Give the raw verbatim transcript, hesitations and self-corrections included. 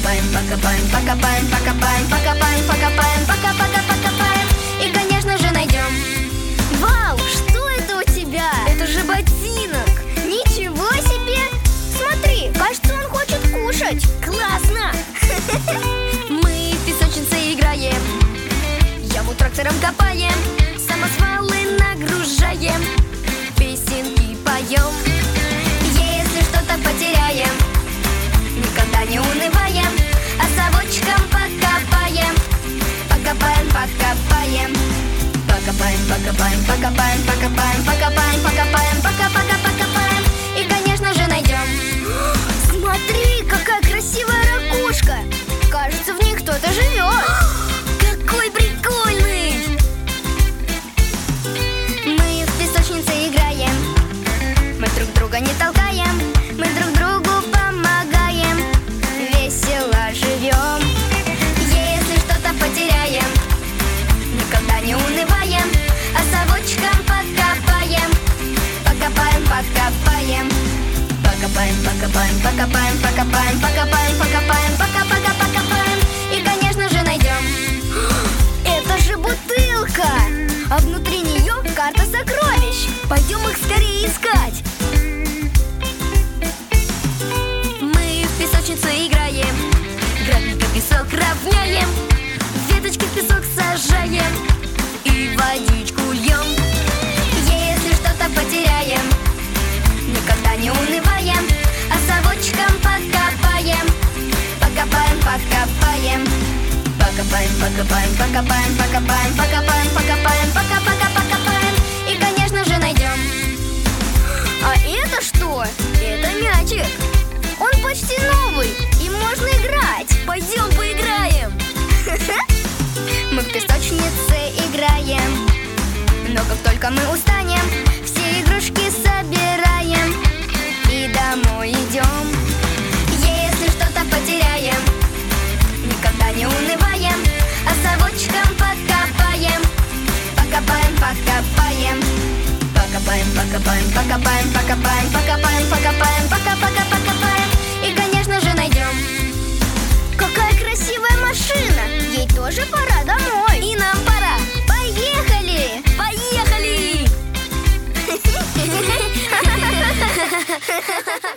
Покопаем, покопаем, покопаем, покопаем, покопаем, покопаем, пока-пока-покопаем. И, конечно же, найдем. Вау, что это у тебя? Это же ботинок. Ничего себе! Смотри, кажется, он хочет кушать. Классно! Мы в песочнице играем, яму трактором копаем, самосвалы нагружаем, песенки поем. Если что-то потеряем, никогда не унываем, а совочком покопаем. Покопаем, покопаем. Покопаем, покопаем, покопаем, покопаем, покопаем, покопаем, пока-пока-покопаем. И, конечно же, найдем. Смотри, какая красивая ракушка. Кажется, в ней кто-то живет. Какой прикольный! Мы в песочнице играем, мы друг друга не толкаем, мы друг другу помогаем, весело живем. Если что-то потеряем, никогда не унываем, а совочком покопаем. Покопаем, покопаем. Покопаем, покопаем, покопаем, покопаем, покопаем, покопаем, пока-пока-покопаем. И, конечно же, найдем. Это же бутылка, а внутри нее карта сокровищ. Пойдем их скорее искать. Мы в песочнице играем, графика песок равняем, веточки в песок сажаем и водичку льем. Если что-то потеряем, никогда не унываем, а совочком покопаем. Покопаем, покопаем. Покопаем, покопаем, покопаем, покопаем, покопаем, покопаем, пока-пока-покопаем. И, конечно же, найдем. А это что? Это мячик. Он почти новый, и можно играть. Пойдем поиграем. Мы в песочнице играем, но как только мы устанем, все игрушки собираем и домой идем. Если что-то потеряем, никогда не унываем, а совочком покопаем. Покопаем, покопаем. Покопаем, покопаем, покопаем, покопаем, покопаем, покопаем, пока-пока-покопаем. И, конечно же, найдем. Какая красивая машина. Ей тоже пора домой. И нам пора. Поехали! Поехали!